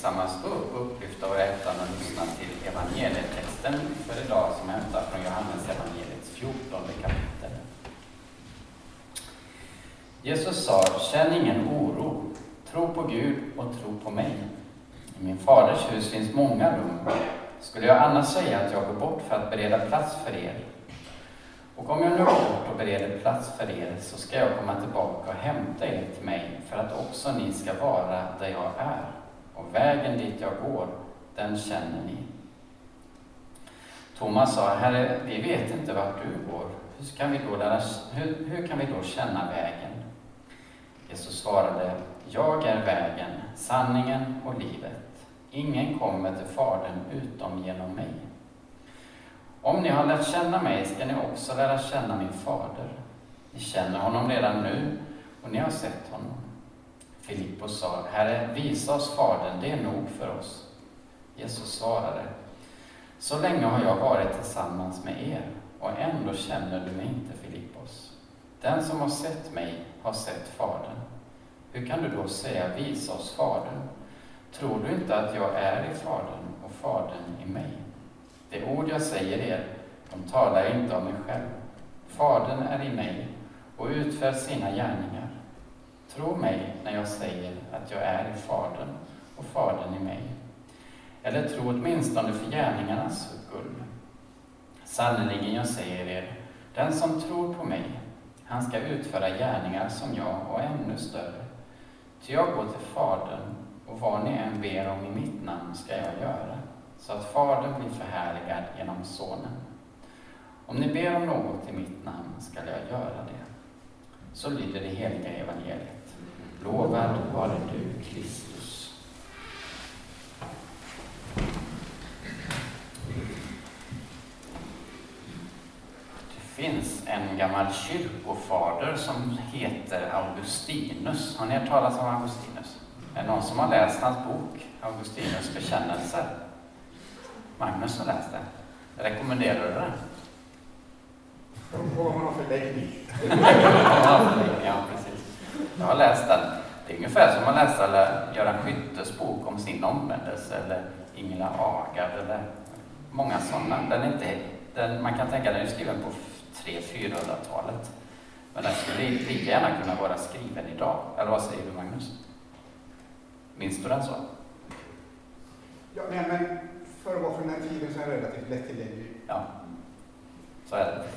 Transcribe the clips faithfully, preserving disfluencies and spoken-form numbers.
tillsammans stå upp och upplyfta våra hjärtan och lyssna till evangelietexten för idag som hämtar från Johannes evangeliets fjortonde kapitel. Jesus sa, känn ingen oro, tro på Gud och tro på mig. I min faders hus finns många rum. Skulle jag annars säga att jag går bort för att bereda plats för er? Och om jag nu går bort och bereder plats för er så ska jag komma tillbaka och hämta er till mig för att också ni ska vara där jag är. Och vägen dit jag går, den känner ni. Thomas sa, Herre, vi vet inte vart du går. Hur kan vi då, lära, hur, hur kan vi då känna vägen? Jesus svarade, jag är vägen, sanningen och livet. Ingen kommer till Fadern utom genom mig. Om ni har lärt känna mig ska ni också lära känna min fader. Ni känner honom redan nu och ni har sett honom. Filippos sa, Herre, visa oss Fadern, det är nog för oss. Jesus svarade, så länge har jag varit tillsammans med er och ändå känner du mig inte, Filippos. Den som har sett mig har sett Fadern. Hur kan du då säga, visa oss Fadern? Tror du inte att jag är i Fadern och Fadern i mig? Det ord jag säger er, de talar jag inte om mig själv. Fadern är i mig och utför sina gärningar. Tro mig när jag säger att jag är i Fadern och Fadern i mig. Eller tro åtminstone för gärningarnas skull. Sannerligen jag säger er, den som tror på mig, han ska utföra gärningar som jag och ännu större. Ty jag går till Fadern och vad ni än ber om i mitt namn ska jag göra, så att Fadern blir förhärligad genom Sonen. Om ni ber om något i mitt namn ska jag göra det. Så lyder det heliga evangeliet. Lovad vare du, Kristus. Det finns en gammal kyrkofader som heter Augustinus. Har ni hört talas om Augustinus? Är det någon som har läst hans bok, Augustinus bekännelser? Magnus har läst det. Rekommenderar du det? Vad har man för läggning? Ja, precis. Jag har läst den. Det är ungefär som att läsa eller Göran Skyttes bok om sin omvändelse eller Ingela Agard eller många sådana. Den är inte, den, man kan tänka att den är skriven på tre till fyrahundratalet. Men den skulle lika gärna kunna vara skriven idag. Eller vad säger du, Magnus? Minns du den så? Ja, nej, men för att vara från den här tiden så är det relativt lättillgänglig. Ja, så är det.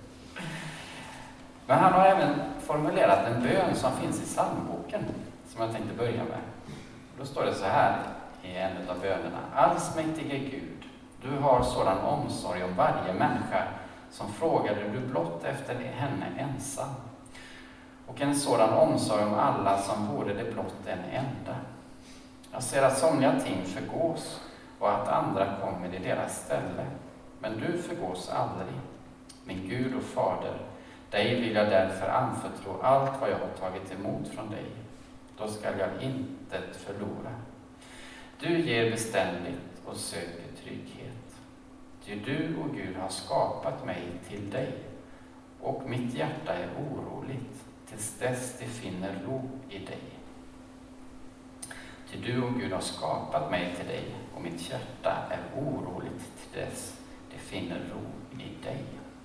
Men han har även formulerat en bön som finns i psalmboken som jag tänkte börja med. Då står det så här i en av bönerna. Allsmäktige Gud, du har sådan omsorg om varje människa som frågade du blott efter henne ensam. Och en sådan omsorg om alla som vore det blott en enda. Jag ser att somliga ting förgås och att andra kommer i deras ställe. Men du förgås aldrig, min Gud och Fader. Dig vill jag därför anförtro allt vad jag har tagit emot från dig. Då skall jag intet förlora. Du ger beständigt och söker trygghet. Ty du och Gud har skapat mig till dig. Och mitt hjärta är oroligt tills dess det finner ro i dig. Ty du och Gud har skapat mig till dig och mitt hjärta är oroligt till dess det finner ro i dig.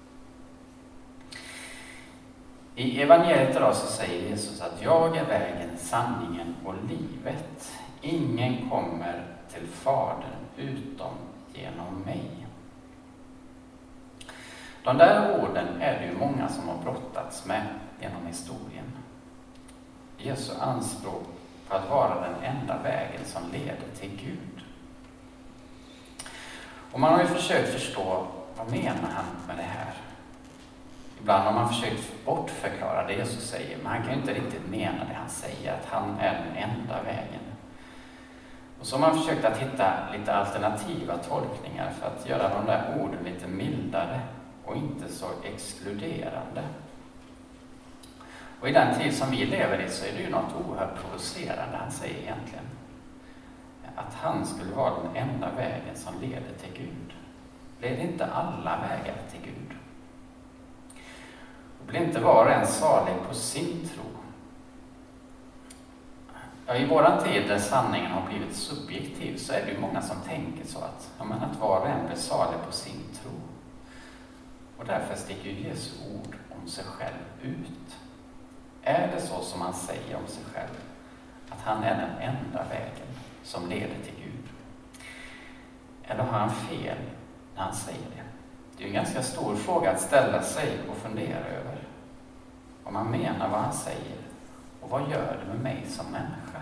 I evangeliet idag så säger Jesus att jag är vägen, sanningen och livet. Ingen kommer till Fadern utom genom mig. De där orden är det ju många som har brottats med genom historien. Jesu anspråk på att vara den enda vägen som leder till Gud. Och man har ju försökt förstå vad menar han med det här. Ibland har man försökt bortförklara det Jesus säger, men han kan ju inte riktigt mena det han säger, att han är den enda vägen. Och så har man försökt att hitta lite alternativa tolkningar för att göra de där orden lite mildare och inte så exkluderande. Och i den tid som vi lever i så är det ju något oerhört provocerande han säger egentligen. Att han skulle vara den enda vägen som leder till Gud. Blir det inte alla vägar till Gud? Och blir inte var och en salig på sin tro? Ja, i våran tid där sanningen har blivit subjektiv så är det ju många som tänker så att, ja, men att var och en blir salig på sin tro. Och därför sticker ju Jesu ord om sig själv ut. Är det så som han säger om sig själv, att han är den enda vägen som leder till Gud? Eller har han fel när han säger det? Det är en ganska stor fråga att ställa sig och fundera över. Om han menar vad han säger, och vad gör det med mig som människa?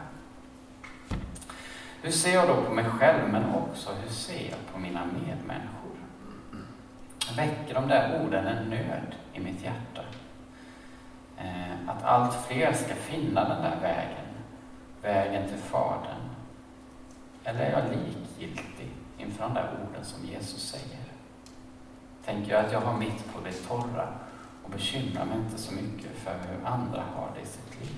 Hur ser jag då på mig själv, men också hur ser jag på mina medmänniskor? Väcker de där orden en nöd i mitt hjärta? Eh, att allt fler ska finna den där vägen, vägen till Fadern. Eller är jag likgiltig inför de där orden som Jesus säger? Tänker jag att jag har mitt på det torra och bekymrar mig inte så mycket för hur andra har det i sitt liv?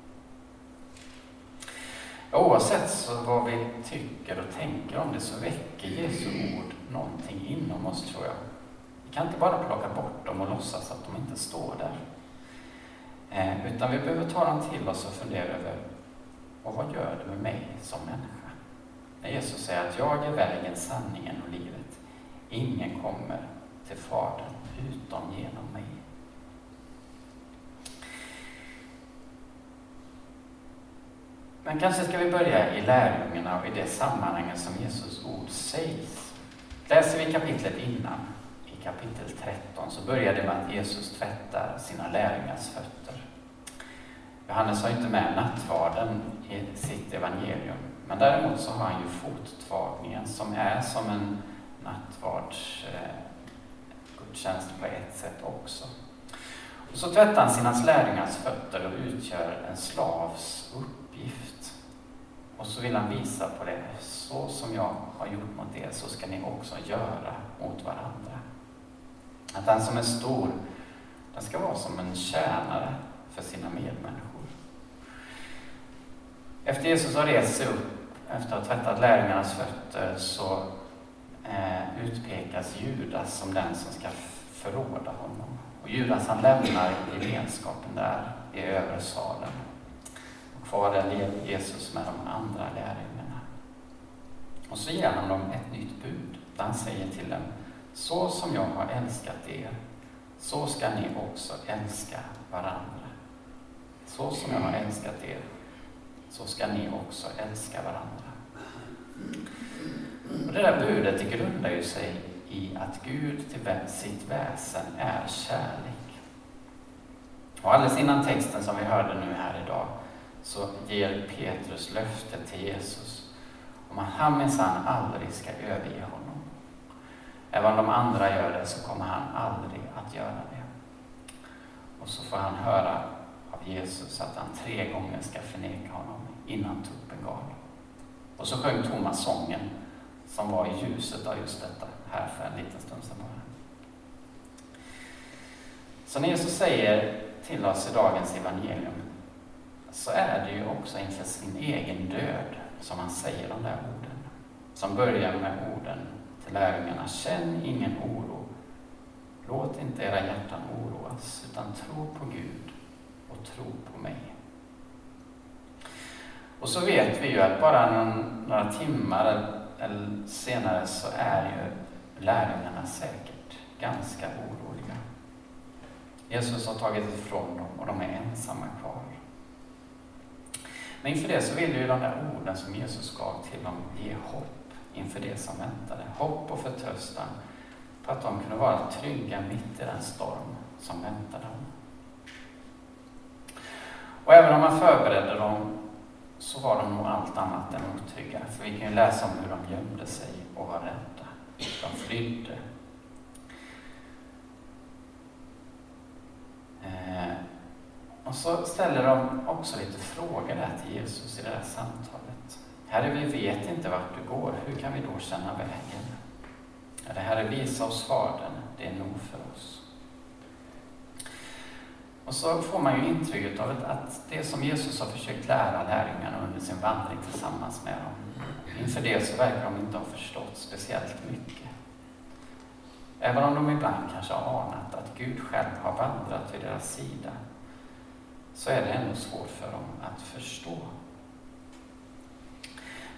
Oavsett så vad vi tycker och tänker om det, så väcker Jesu ord någonting inom oss, tror jag. Vi kan inte bara plocka bort dem och låtsas att de inte står där. Eh, utan vi behöver ta dem till oss och fundera över, och vad gör det med mig som människa? När Jesus säger att jag är vägen, sanningen och livet. Ingen kommer till Fadern utom genom mig. Men kanske ska vi börja i lärjungarna och i det sammanhanget som Jesus ord sägs. Läser vi kapitlet innan, i kapitel tretton, så börjar det med att Jesus tvättar sina lärjungars fötter. Johannes har inte med nattvarden i sitt evangelium, men däremot så har han ju fottvagningen som är som en nattvards eh, gudstjänst på ett sätt också. Och så tvättar han sina lärjungars fötter och utgör en slavs uppgift. Och så vill han visa på det. Så som jag har gjort mot er, så ska ni också göra mot varandra. Att den som är stor, den ska vara som en tjänare för sina medmänniskor. Efter Jesus har rest sig upp, efter att ha tvättat lärjungarnas fötter, så eh, utpekas Judas som den som ska förråda honom. Och Judas, han lämnar gemenskapen där i övre salen. Och kvar där lever Jesus med de andra lärjungarna. Och så ger han dem ett nytt bud. Där han säger till dem: så som jag har älskat er, så ska ni också älska varandra. Så som jag har älskat er, så ska ni också älska varandra. Och det där budet, det grundar ju sig i att Gud till sitt väsen är kärlek. Och alldeles innan texten som vi hörde nu här idag, så ger Petrus löfte till Jesus om att han minsann aldrig ska överge honom. Även om de andra gör det, så kommer han aldrig att göra det. Och så får han höra av Jesus att han tre gånger ska förneka honom innan tuppen gal. Och så sjöng Thomas sången som var i ljuset av just detta här för en liten stund sedan bara. Så när Jesus säger till oss i dagens evangelium, så är det ju också inför sin egen död som han säger de där orden. Som börjar med orden till lärjungarna: känn ingen oro. Låt inte era hjärtan oroas, utan tro på Gud och tro på mig. Och så vet vi ju att bara någon, några timmar eller senare så är ju lärjungarna säkert ganska oroliga. Jesus har tagit ifrån dem och de är ensamma kvar. Men inför det så vill ju de där orden som Jesus gav till dem ge hopp inför det som väntade. Hopp och förtröstan på att de kunde vara trygga mitt i den storm som väntade dem. Och även om man förberedde dem, så var de nog allt annat än otrygga. För vi kan ju läsa om hur de gömde sig och var rädda. De flydde. Eh, och så ställer de också lite frågor där till Jesus i det här samtalet. Herre, vi vet inte vart du går. Hur kan vi då känna vägen? Eller Herre, visa oss Fadern. Det är nog för oss. Och så får man ju intrycket av att det som Jesus har försökt lära lärjungarna under sin vandring tillsammans med dem, inför det så verkar de inte ha förstått speciellt mycket. Även om de ibland kanske har anat att Gud själv har vandrat vid deras sida, så är det ändå svårt för dem att förstå.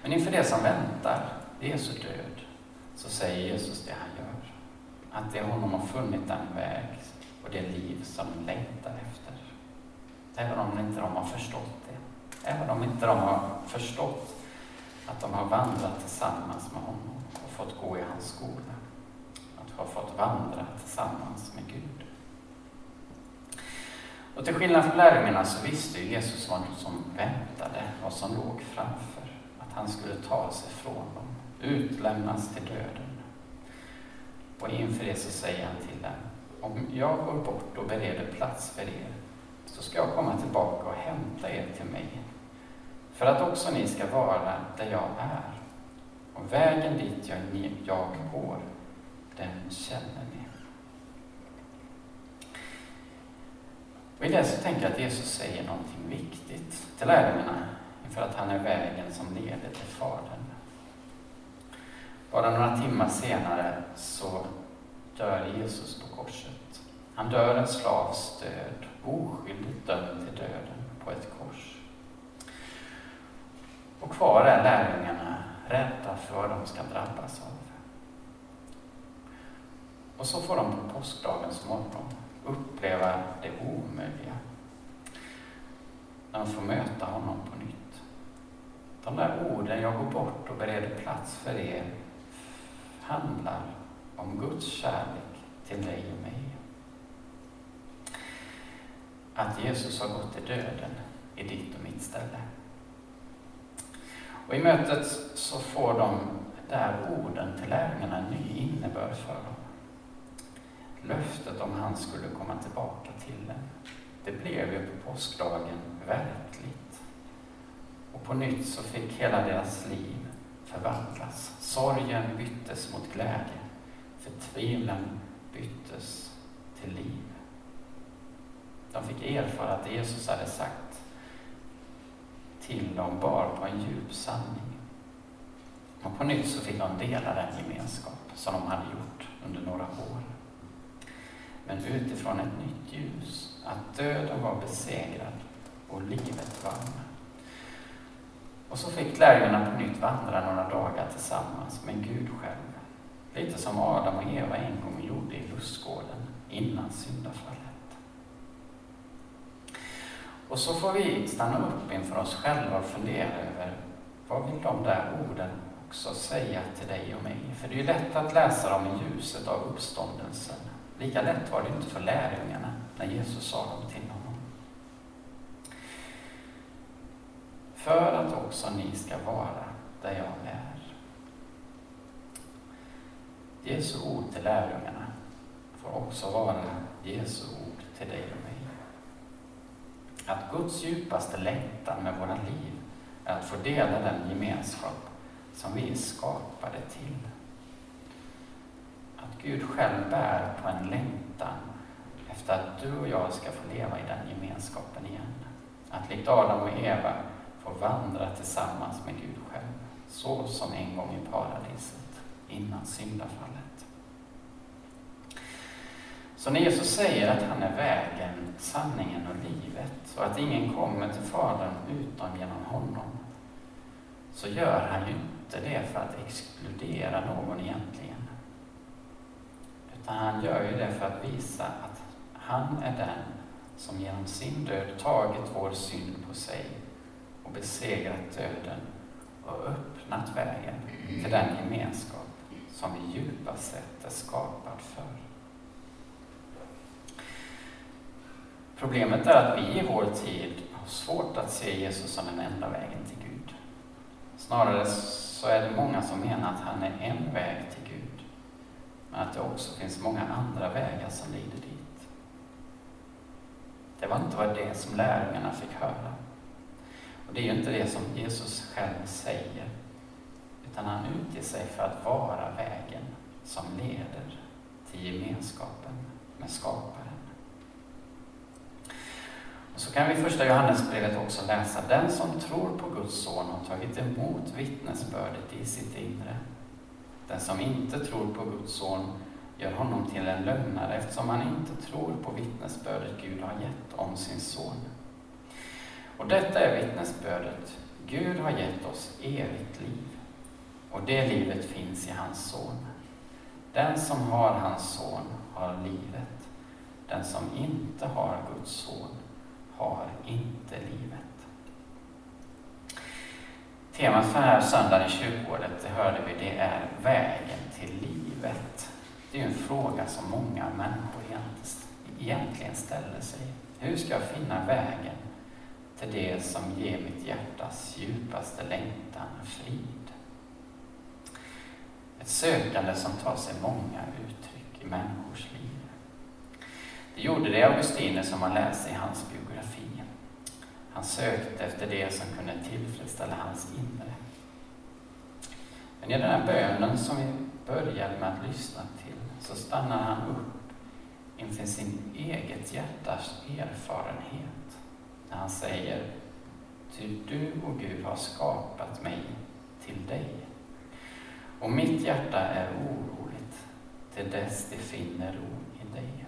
Men inför det som väntar, Jesu död, så säger Jesus det han gör. Att det honom har funnit den väg och det liv som de längtar efter. Även om inte de har förstått det. Även om inte de har förstått att de har vandrat tillsammans med honom och fått gå i hans skola. Att ha fått vandra tillsammans med Gud. Och till skillnad från lärjungarna så visste ju Jesus vad som väntade, vad som låg framför. Att han skulle ta sig från dem, utlämnas till döden. Och inför det så säger han till dem: om jag går bort och bereder plats för er, så ska jag komma tillbaka och hämta er till mig. För att också ni ska vara där jag är. Och vägen dit jag, jag går, den känner ni. Och i det så tänker jag att Jesus säger någonting viktigt till lärjungarna, för att han är vägen som leder till Fadern. Bara några timmar senare så dör Jesus på korset. Han dör en slavs död, oskyldigt dömd till döden på ett kors. Och kvar är lärjungarna rädda för vad de ska drabbas av. Och så får de på påskdagens morgon uppleva det omöjliga. När de får möta honom på nytt. De där orden, jag går bort och bereder plats för er, handlar om Guds kärlek till dig och mig. Att Jesus har gått till döden i ditt och mitt ställe. Och i mötet så får de där orden till lärjungarna en ny innebörd för dem. Löftet om han skulle komma tillbaka till dem, det blev ju på påskdagen verkligt. Och på nytt så fick hela deras liv förvandlas. Sorgen byttes mot glädje. Förtvivlan byttes till liv. De fick erfara att Jesus hade sagt till dem bar på en djup sanning. Och på nytt så fick de dela den gemenskap som de hade gjort under några år. Men utifrån ett nytt ljus, att döden var besegrad och livet vann. Och så fick lärjungarna på nytt vandra några dagar tillsammans med Gud själv. Lite som Adam och Eva en gång gjorde i lustgården innan syndafallet. Och så får vi stanna upp inför oss själva och fundera över vad vill de där orden också säga till dig och mig? För det är ju lätt att läsa dem i ljuset av uppståndelsen. Lika lätt var det inte för lärjungarna när Jesus sa dem till honom. För att också ni ska vara där jag är. Jesu ord till lärjungarna får också vara Jesu ord till dig och mig. Att Guds djupaste längtan med våra liv är att få dela den gemenskap som vi är skapade till. Att Gud själv bär på en längtan efter att du och jag ska få leva i den gemenskapen igen. Att likt Adam och Eva få vandra tillsammans med Gud själv, så som en gång i paradiset innan syndafallet. Så när Jesus säger att han är vägen, sanningen och livet och att ingen kommer till Fadern utom genom honom, så gör han ju inte det för att exkludera någon egentligen. Utan han gör ju det för att visa att han är den som genom sin död tagit vår synd på sig och besegrat döden och öppnat vägen till den gemenskap som vi djupast sett är skapad för. Problemet är att vi i vår tid har svårt att se Jesus som den enda vägen till Gud. Snarare så är det många som menar att han är en väg till Gud, men att det också finns många andra vägar som leder dit. Det var inte vad det som lärjungarna fick höra. Och det är ju inte det som Jesus själv säger, utan han utger sig för att vara vägen som leder till gemenskapen med skaparen. Och så kan vi i första Johannesbrevet också läsa: den som tror på Guds son har tagit emot vittnesbördet i sitt inre. Den som inte tror på Guds son gör honom till en lögnare, eftersom han inte tror på vittnesbördet Gud har gett om sin son. Och detta är vittnesbördet. Gud har gett oss evigt liv, och det livet finns i hans son. Den som har hans son har livet. Den som inte har Guds son har inte livet. Temat för den här söndagen i kyrkåret, det hörde vi, det är vägen till livet. Det är ju en fråga som många människor egentligen ställer sig. Hur ska jag finna vägen till det som ger mitt hjärtas djupaste längtan och frid? Ett sökande som tar sig många uttryck i människors liv. Det gjorde det Augustinus som man läser i hans biografi. Han sökte efter det som kunde tillfredsställa hans inre. Men i den här bönen som vi började med att lyssna till så stannar han upp inför sin eget hjärtas erfarenhet. När han säger: ty du och Gud har skapat mig till dig. Och mitt hjärta är oroligt till dess det finner ro i dig.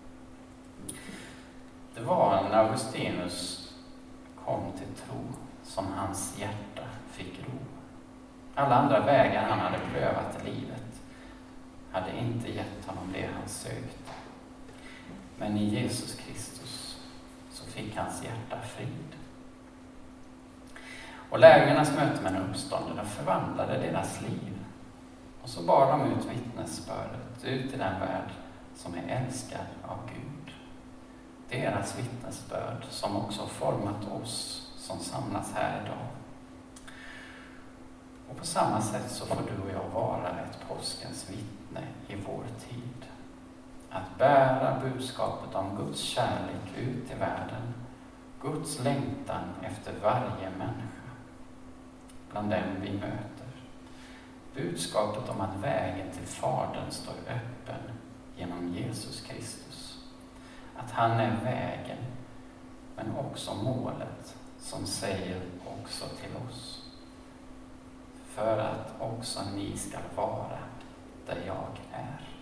Det var när Augustinus kom till tro som hans hjärta fick ro. Alla andra vägar han hade prövat i livet hade inte gett honom det han sökte. Men i Jesus Kristus så fick hans hjärta frid. Och lärjungarnas möte med den uppståndne förvandlade deras liv. Och så bar de ut vittnesbördet ut i den värld som är älskad av Gud. Deras vittnesbörd som också format oss som samlas här idag. Och på samma sätt så får du och jag vara ett påskens vittne i vår tid. Att bära budskapet om Guds kärlek ut i världen. Guds längtan efter varje människa. Bland dem vi möter. Budskapet om att vägen till Fadern står öppen genom Jesus Kristus. Att han är vägen, men också målet som säger också till oss. För att också ni ska vara där jag är.